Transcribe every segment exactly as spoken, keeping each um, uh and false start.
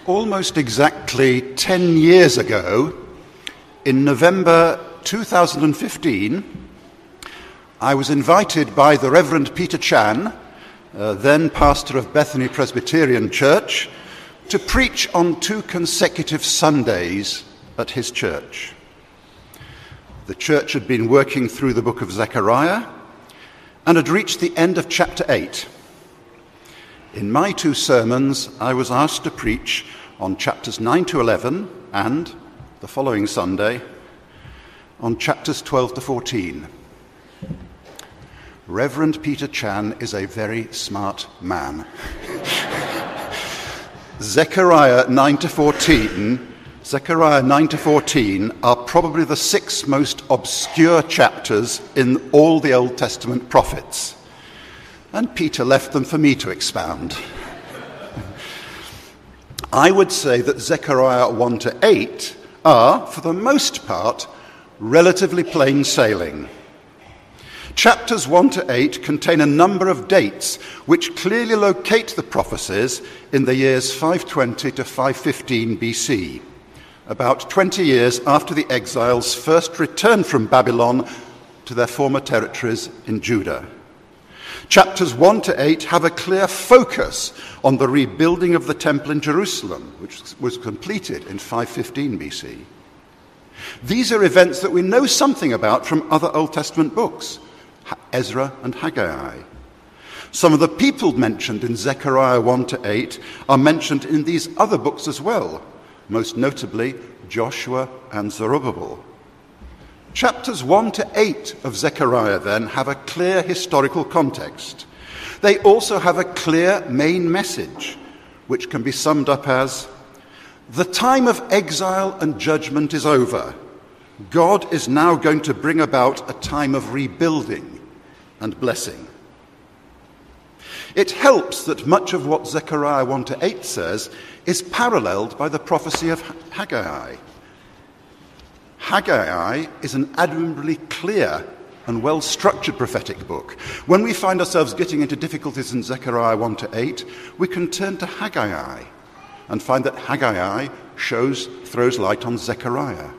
Almost exactly ten years ago, in November two thousand fifteen, I was invited by the Reverend Peter Chan, uh, then pastor of Bethany Presbyterian Church, to preach on two consecutive Sundays at his church. The church had been working through the book of Zechariah and had reached the end of chapter eight. In my two sermons, I was asked to preach on chapters nine to eleven and, the following Sunday, on chapters twelve to fourteen. Reverend Peter Chan is a very smart man. Zechariah nine to fourteen, Zechariah nine to fourteen are probably the six most obscure chapters in all the Old Testament prophets. And Peter left them for me to expound. I would say that Zechariah one to eight are, for the most part, relatively plain sailing. Chapters one to eight contain a number of dates which clearly locate the prophecies in the years five twenty to five fifteen B C, about twenty years after the exiles first returned from Babylon to their former territories in Judah. Chapters one to eight have a clear focus on the rebuilding of the temple in Jerusalem, which was completed in five fifteen B C. These are events that we know something about from other Old Testament books, Ezra and Haggai. Some of the people mentioned in Zechariah one to eight are mentioned in these other books as well, most notably Joshua and Zerubbabel. Chapters one to eight of Zechariah, then, have a clear historical context. They also have a clear main message, which can be summed up as, the time of exile and judgment is over. God is now going to bring about a time of rebuilding and blessing. It helps that much of what Zechariah one to eight says is paralleled by the prophecy of Haggai. Haggai is an admirably clear and well-structured prophetic book. When we find ourselves getting into difficulties in Zechariah one to eight, we can turn to Haggai and find that Haggai shows, throws light on Zechariah.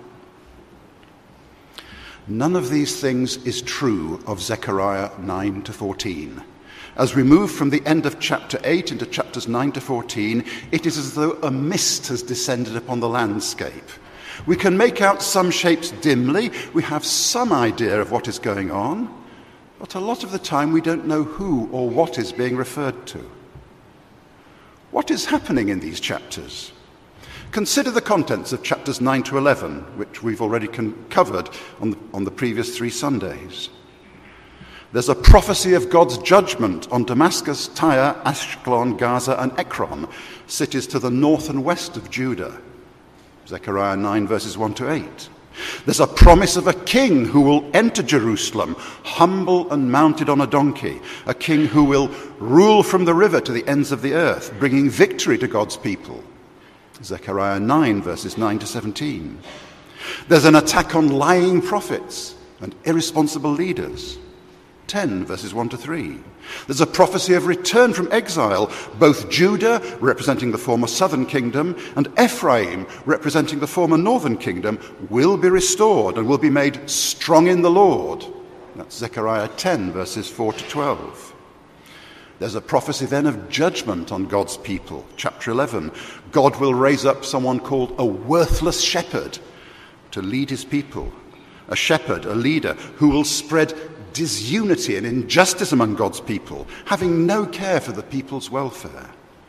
None of these things is true of Zechariah nine to fourteen. As we move from the end of chapter eight into chapters nine to fourteen, it is as though a mist has descended upon the landscape. We can make out some shapes dimly, we have some idea of what is going on, but a lot of the time we don't know who or what is being referred to. What is happening in these chapters? Consider the contents of chapters nine to eleven, which we've already con- covered on the, on the previous three Sundays. There's a prophecy of God's judgment on Damascus, Tyre, Ashkelon, Gaza, and Ekron, cities to the north and west of Judah. Zechariah nine, verses one to eight. There's a promise of a king who will enter Jerusalem, humble and mounted on a donkey, a king who will rule from the river to the ends of the earth, bringing victory to God's people. Zechariah nine, verses nine to seventeen. There's an attack on lying prophets and irresponsible leaders. ten, verses one to three. There's a prophecy of return from exile, both Judah, representing the former southern kingdom, and Ephraim, representing the former northern kingdom, will be restored and will be made strong in the Lord. That's Zechariah ten, verses four to twelve. There's a prophecy then of judgment on God's people. Chapter eleven, God will raise up someone called a worthless shepherd to lead his people. A shepherd, a leader, who will spread disunity and injustice among God's people, having no care for the people's welfare.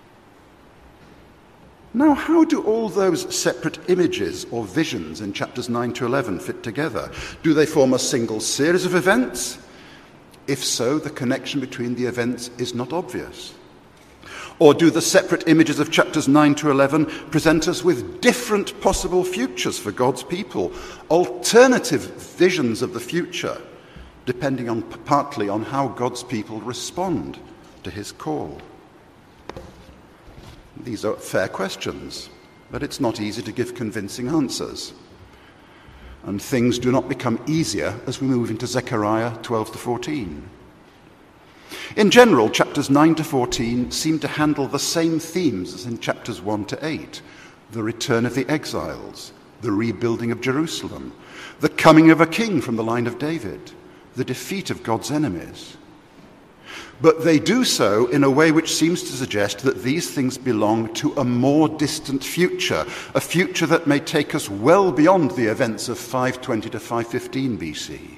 Now, how do all those separate images or visions in chapters nine to eleven fit together? Do they form a single series of events? If so, the connection between the events is not obvious. Or do the separate images of chapters nine to eleven present us with different possible futures for God's people, alternative visions of the future, depending on partly on how God's people respond to his call? These are fair questions, but it's not easy to give convincing answers. And things do not become easier as we move into Zechariah twelve to fourteen. In general, chapters nine to fourteen seem to handle the same themes as in chapters one to eight: the return of the exiles, the rebuilding of Jerusalem, the coming of a king from the line of David, the defeat of God's enemies. But they do so in a way which seems to suggest that these things belong to a more distant future, a future that may take us well beyond the events of five twenty to five fifteen B C.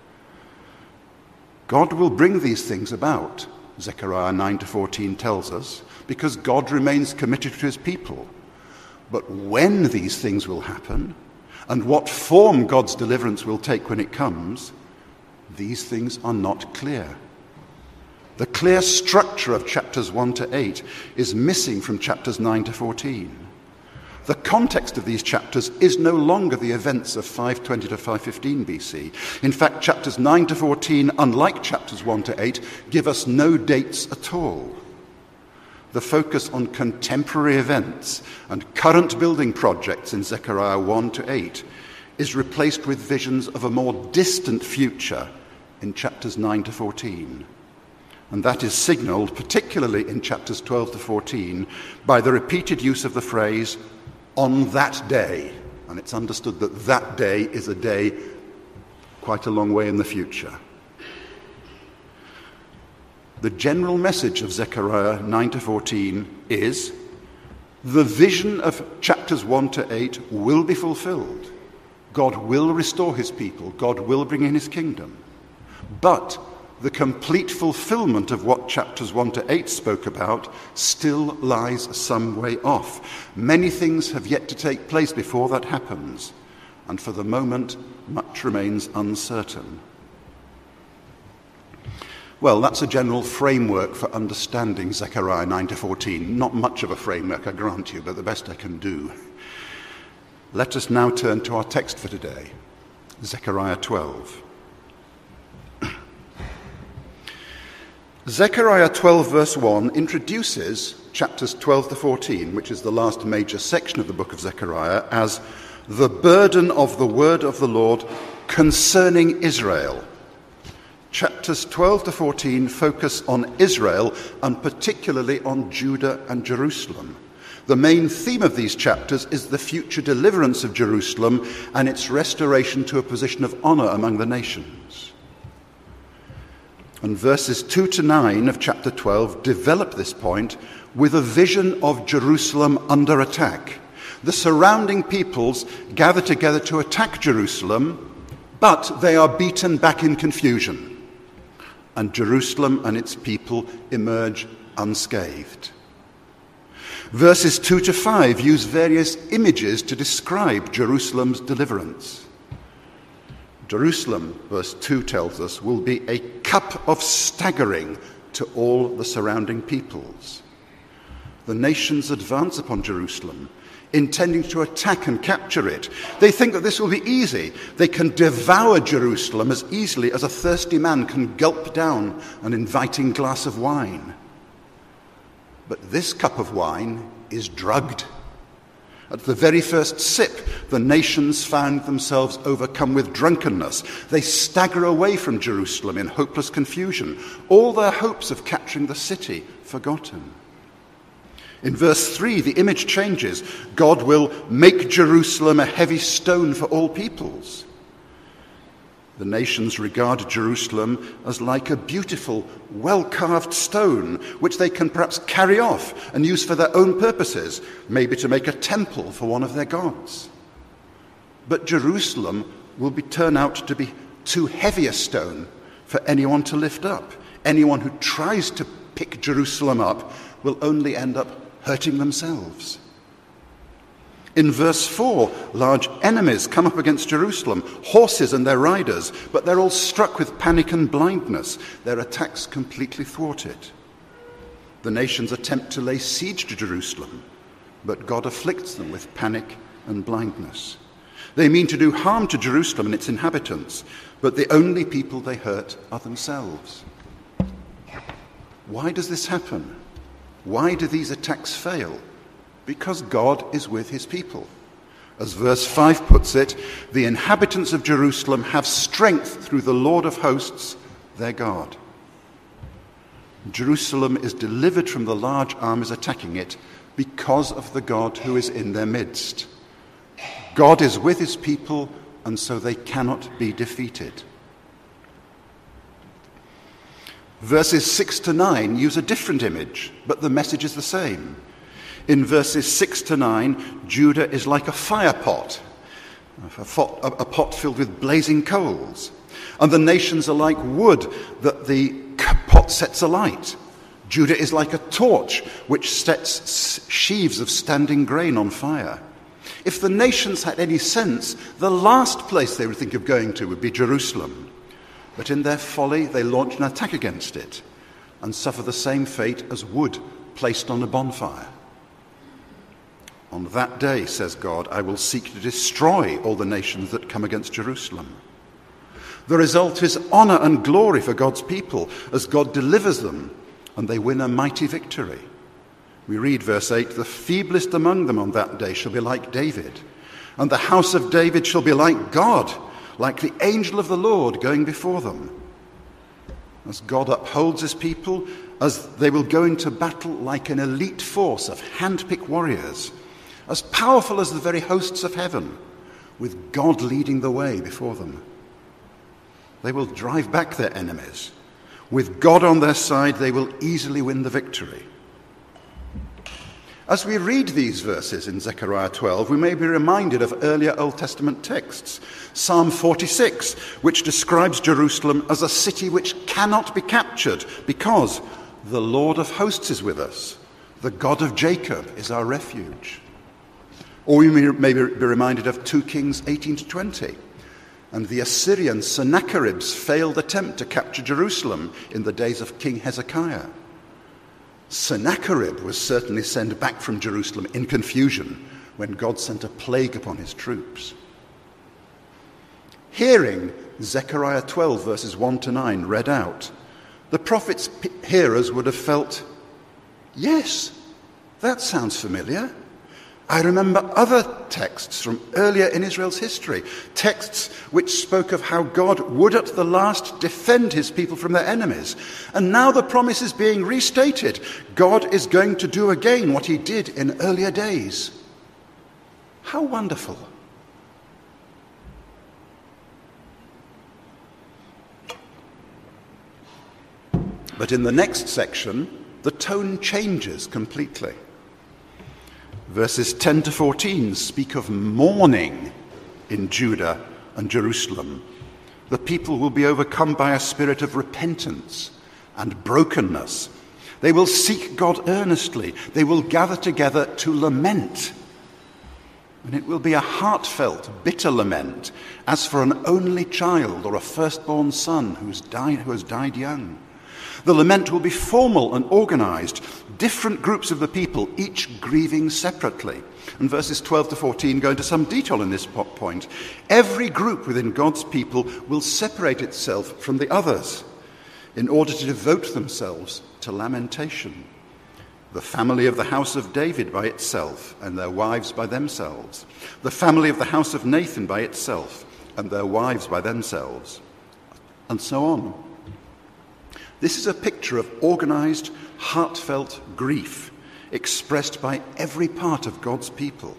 God will bring these things about, Zechariah nine to fourteen tells us, because God remains committed to his people. But when these things will happen, and what form God's deliverance will take when it comes, these things are not clear. The clear structure of chapters one to eight is missing from chapters nine to fourteen. The context of these chapters is no longer the events of five twenty to five fifteen B C. In fact, chapters nine to fourteen, unlike chapters one to eight, give us no dates at all. The focus on contemporary events and current building projects in Zechariah one to eight is replaced with visions of a more distant future in chapters nine to fourteen. And that is signalled, particularly in chapters twelve to fourteen, by the repeated use of the phrase, "on that day." And it's understood that that day is a day quite a long way in the future. The general message of Zechariah nine to fourteen is, the vision of chapters one to eight will be fulfilled. God will restore his people. God will bring in his kingdom. But the complete fulfillment of what chapters one to eight spoke about still lies some way off. Many things have yet to take place before that happens, and for the moment, much remains uncertain. Well, that's a general framework for understanding Zechariah nine to fourteen. Not much of a framework, I grant you, but the best I can do. Let us now turn to our text for today, Zechariah twelve. Zechariah twelve verse one introduces chapters twelve to fourteen, which is the last major section of the book of Zechariah, as the burden of the word of the Lord concerning Israel. Chapters twelve to fourteen focus on Israel and particularly on Judah and Jerusalem. The main theme of these chapters is the future deliverance of Jerusalem and its restoration to a position of honor among the nations. And verses two to nine of chapter twelve develop this point with a vision of Jerusalem under attack. The surrounding peoples gather together to attack Jerusalem, but they are beaten back in confusion. And Jerusalem and its people emerge unscathed. Verses two to five use various images to describe Jerusalem's deliverance. Jerusalem, verse two tells us, will be a cup of staggering to all the surrounding peoples. The nations advance upon Jerusalem, intending to attack and capture it. They think that this will be easy. They can devour Jerusalem as easily as a thirsty man can gulp down an inviting glass of wine. But this cup of wine is drugged. At the very first sip, the nations found themselves overcome with drunkenness. They stagger away from Jerusalem in hopeless confusion, all their hopes of capturing the city forgotten. In verse three, the image changes. God will make Jerusalem a heavy stone for all peoples. The nations regard Jerusalem as like a beautiful, well-carved stone, which they can perhaps carry off and use for their own purposes, maybe to make a temple for one of their gods. But Jerusalem will be turned out to be too heavy a stone for anyone to lift up. Anyone who tries to pick Jerusalem up will only end up hurting themselves. In verse four, large enemies come up against Jerusalem, horses and their riders, but they're all struck with panic and blindness, their attacks completely thwarted. The nations attempt to lay siege to Jerusalem, but God afflicts them with panic and blindness. They mean to do harm to Jerusalem and its inhabitants, but the only people they hurt are themselves. Why does this happen? Why do these attacks fail? Because God is with his people. As verse five puts it, the inhabitants of Jerusalem have strength through the Lord of hosts, their God. Jerusalem is delivered from the large armies attacking it because of the God who is in their midst. God is with his people, and so they cannot be defeated. Verses six to nine use a different image, but the message is the same. In verses six to nine, Judah is like a fire pot, a pot, a pot filled with blazing coals. And the nations are like wood that the pot sets alight. Judah is like a torch which sets sheaves of standing grain on fire. If the nations had any sense, the last place they would think of going to would be Jerusalem. But in their folly, they launch an attack against it and suffer the same fate as wood placed on a bonfire. On that day, says God, I will seek to destroy all the nations that come against Jerusalem. The result is honor and glory for God's people as God delivers them, and they win a mighty victory. We read verse eight, the feeblest among them on that day shall be like David, and the house of David shall be like God, like the angel of the Lord going before them. As God upholds his people, as they will go into battle like an elite force of hand-picked warriors, as powerful as the very hosts of heaven, with God leading the way before them. They will drive back their enemies. With God on their side, they will easily win the victory. As we read these verses in Zechariah twelve, we may be reminded of earlier Old Testament texts. Psalm forty-six, which describes Jerusalem as a city which cannot be captured because the Lord of hosts is with us. The God of Jacob is our refuge. Or we may be reminded of two Kings eighteen to twenty. And the Assyrian Sennacherib's failed attempt to capture Jerusalem in the days of King Hezekiah. Sennacherib was certainly sent back from Jerusalem in confusion when God sent a plague upon his troops. Hearing Zechariah twelve verses one to nine read out, the prophet's hearers would have felt, yes, that sounds familiar. I remember other texts from earlier in Israel's history, texts which spoke of how God would at the last defend his people from their enemies. And now the promise is being restated. God is going to do again what he did in earlier days. How wonderful. But in the next section, the tone changes completely. Verses ten to fourteen speak of mourning in Judah and Jerusalem. The people will be overcome by a spirit of repentance and brokenness. They will seek God earnestly. They will gather together to lament. And it will be a heartfelt, bitter lament, as for an only child or a firstborn son who's died, who has died young. The lament will be formal and organized, different groups of the people, each grieving separately. And verses twelve to fourteen go into some detail in this point. Every group within God's people will separate itself from the others in order to devote themselves to lamentation. The family of the house of David by itself, and their wives by themselves. The family of the house of Nathan by itself, and their wives by themselves. And so on. This is a picture of organized, heartfelt grief expressed by every part of God's people.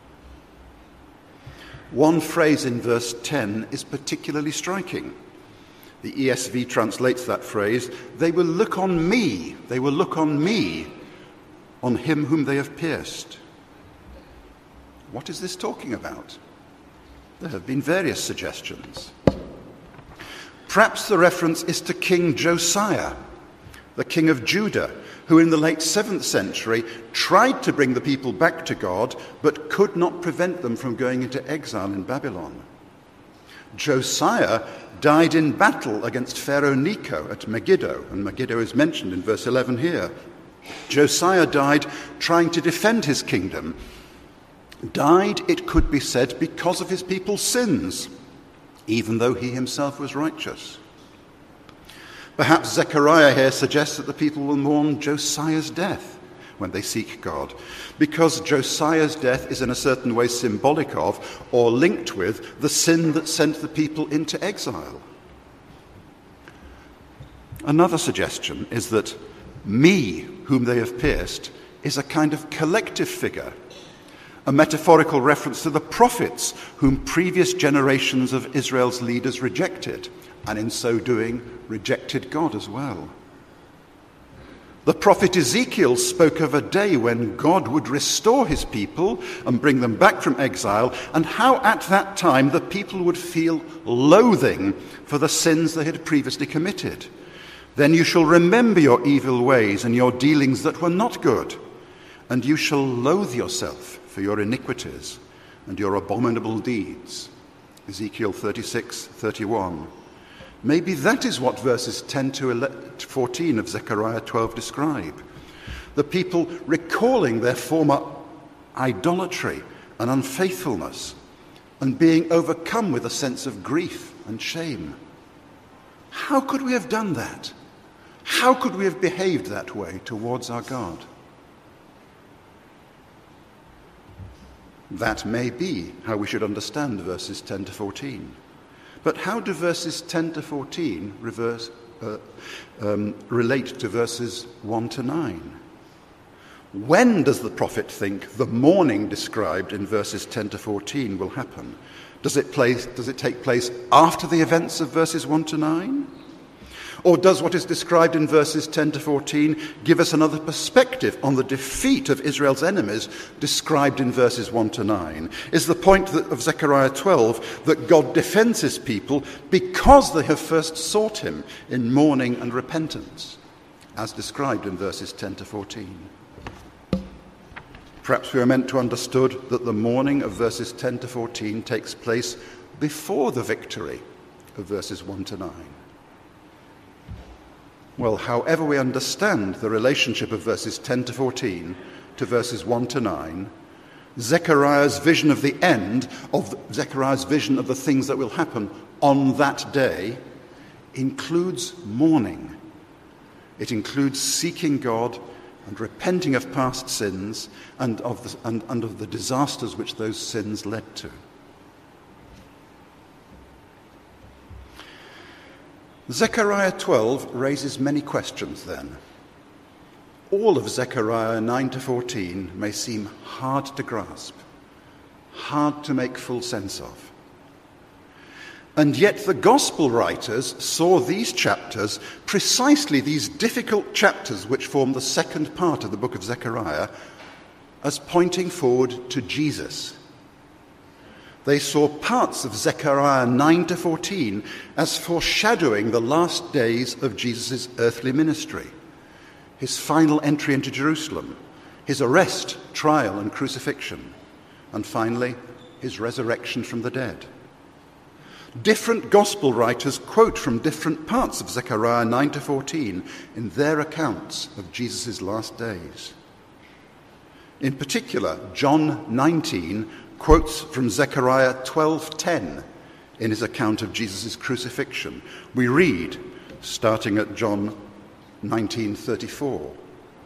One phrase in verse ten is particularly striking. The E S V translates that phrase, they will look on me, they will look on me, on him whom they have pierced. What is this talking about? There have been various suggestions. Perhaps the reference is to King Josiah, the king of Judah, who in the late seventh century tried to bring the people back to God, but could not prevent them from going into exile in Babylon. Josiah died in battle against Pharaoh Necho at Megiddo, and Megiddo is mentioned in verse eleven here. Josiah died trying to defend his kingdom. Died, it could be said, because of his people's sins, even though he himself was righteous. Perhaps Zechariah here suggests that the people will mourn Josiah's death when they seek God, because Josiah's death is in a certain way symbolic of or linked with the sin that sent the people into exile. Another suggestion is that Me, whom they have pierced, is a kind of collective figure, a metaphorical reference to the prophets whom previous generations of Israel's leaders rejected, and in so doing rejected God as well. The prophet Ezekiel spoke of a day when God would restore his people and bring them back from exile, and how at that time the people would feel loathing for the sins they had previously committed. Then you shall remember your evil ways and your dealings that were not good, and you shall loathe yourself for your iniquities and your abominable deeds. Ezekiel thirty-six thirty-one. Maybe that is what verses ten to fourteen of Zechariah twelve describe. The people recalling their former idolatry and unfaithfulness and being overcome with a sense of grief and shame. How could we have done that? How could we have behaved that way towards our God? That may be how we should understand verses ten to fourteen. But how do verses ten to fourteen reverse, uh, um, relate to verses one to nine? When does the prophet think the morning described in verses ten to fourteen will happen? Does it, place, does it take place after the events of verses one to nine? Or does what is described in verses ten to fourteen give us another perspective on the defeat of Israel's enemies described in verses one to nine? Is the point of Zechariah twelve that God defends his people because they have first sought him in mourning and repentance, as described in verses ten to fourteen? Perhaps we are meant to understood that the mourning of verses ten to fourteen takes place before the victory of verses one to nine. Well, however we understand the relationship of verses ten to fourteen to verses one to nine, Zechariah's vision of the end, of Zechariah's vision of the things that will happen on that day, includes mourning. It includes seeking God and repenting of past sins and of the, and, and of the disasters which those sins led to. Zechariah twelve raises many questions then. All of Zechariah nine to fourteen may seem hard to grasp, hard to make full sense of. And yet the gospel writers saw these chapters, precisely these difficult chapters which form the second part of the book of Zechariah, as pointing forward to Jesus. They saw parts of Zechariah nine to fourteen as foreshadowing the last days of Jesus' earthly ministry, his final entry into Jerusalem, his arrest, trial, and crucifixion, and finally, his resurrection from the dead. Different gospel writers quote from different parts of Zechariah nine to fourteen in their accounts of Jesus' last days. In particular, John nineteen quotes from Zechariah twelve ten in his account of Jesus' crucifixion. We read, starting at John nineteen thirty-four,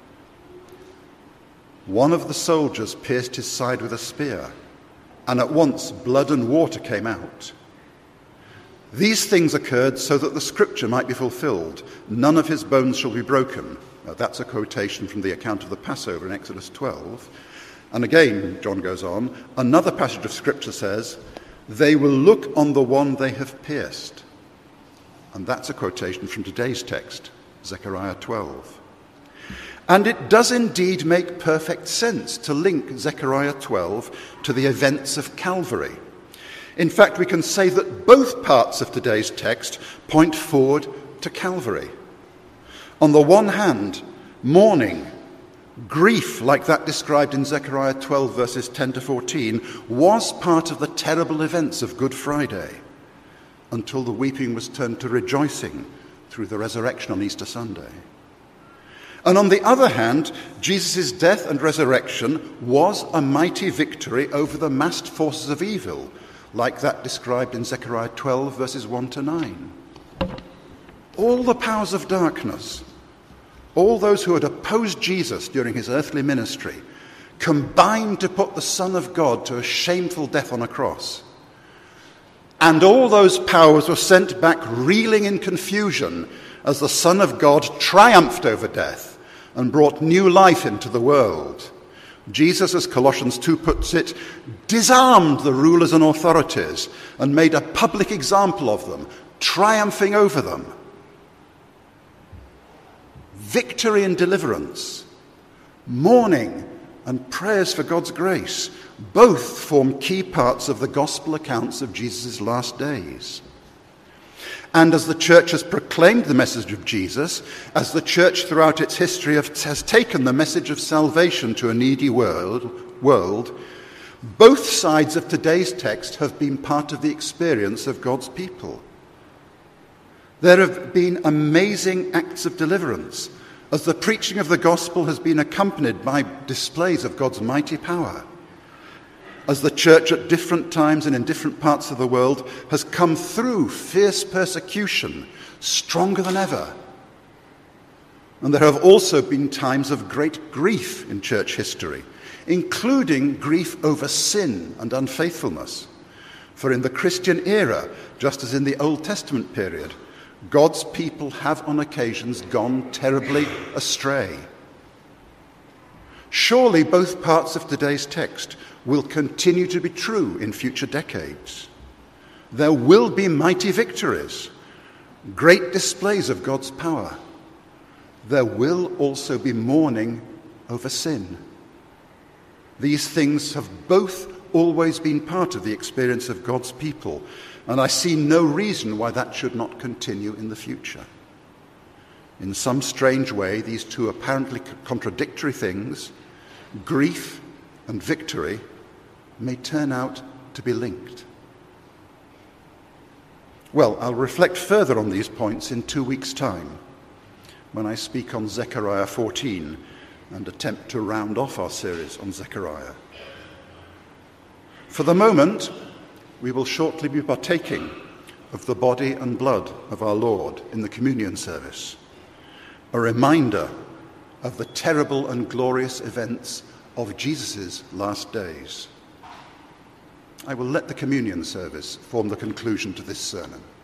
"One of the soldiers pierced his side with a spear, and at once blood and water came out. These things occurred so that the scripture might be fulfilled. None of his bones shall be broken." Now, that's a quotation from the account of the Passover in Exodus twelve. And again, John goes on, another passage of scripture says, "They will look on the one they have pierced." And that's a quotation from today's text, Zechariah twelve. And it does indeed make perfect sense to link Zechariah twelve to the events of Calvary. In fact, we can say that both parts of today's text point forward to Calvary. On the one hand, mourning, grief like that described in Zechariah twelve verses ten to fourteen was part of the terrible events of Good Friday until the weeping was turned to rejoicing through the resurrection on Easter Sunday. And on the other hand, Jesus' death and resurrection was a mighty victory over the massed forces of evil, like that described in Zechariah twelve verses one to nine. All the powers of darkness, all those who had opposed Jesus during his earthly ministry, combined to put the Son of God to a shameful death on a cross. And all those powers were sent back reeling in confusion as the Son of God triumphed over death and brought new life into the world. Jesus, as Colossians two puts it, disarmed the rulers and authorities and made a public example of them, triumphing over them. Victory and deliverance, mourning and prayers for God's grace, both form key parts of the gospel accounts of Jesus' last days. And as the church has proclaimed the message of Jesus, as the church throughout its history has taken the message of salvation to a needy world, world, both sides of today's text have been part of the experience of God's people. There have been amazing acts of deliverance, as the preaching of the gospel has been accompanied by displays of God's mighty power. As the church at different times and in different parts of the world has come through fierce persecution, stronger than ever. And there have also been times of great grief in church history, including grief over sin and unfaithfulness. For in the Christian era, just as in the Old Testament period, God's people have on occasions gone terribly astray. Surely both parts of today's text will continue to be true in future decades. There will be mighty victories, great displays of God's power. There will also be mourning over sin. These things have both always been part of the experience of God's people, and I see no reason why that should not continue in the future. In some strange way, these two apparently contradictory things, grief and victory, may turn out to be linked. Well, I'll reflect further on these points in two weeks' time, when I speak on Zechariah fourteen and attempt to round off our series on Zechariah. For the moment, we will shortly be partaking of the body and blood of our Lord in the communion service, a reminder of the terrible and glorious events of Jesus' last days. I will let the communion service form the conclusion to this sermon.